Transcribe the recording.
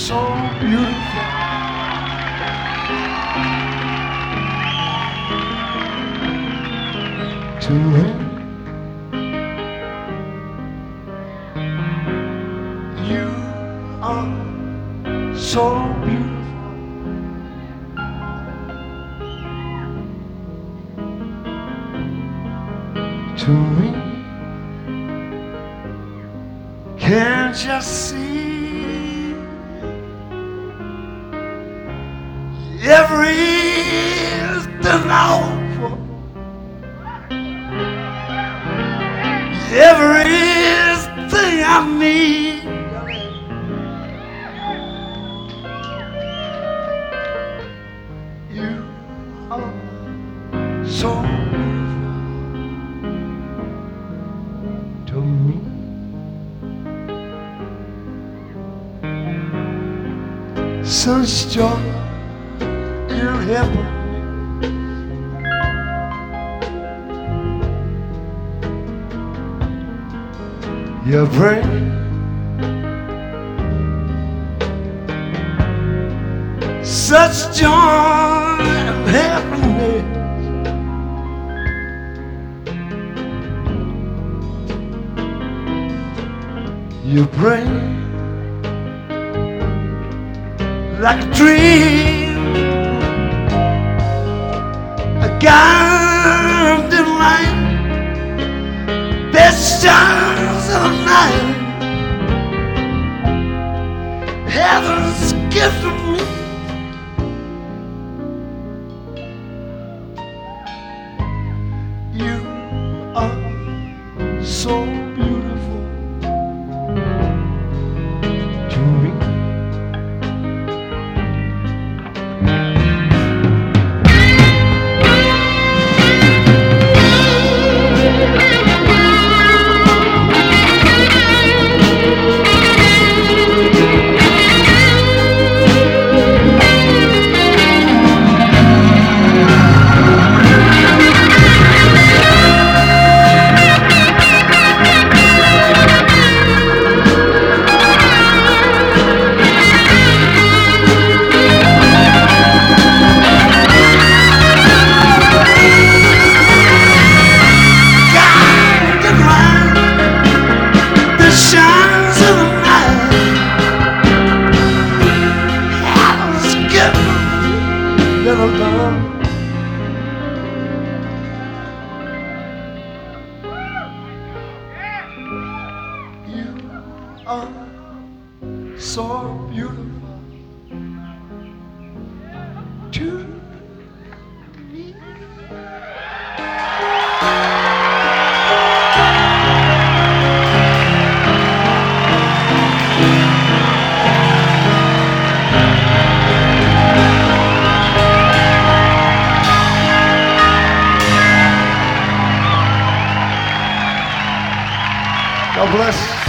so beautiful to me. You are so beautiful to me. Can't you see everything I hope for, everything I need? You are so beautiful to me. Such joy in heaven, you bring such joy and happiness. You bring like a dream, a guiding light that shines in the night. Heaven's gift to me. You are so beautiful to me. You are so beautiful to me. God bless.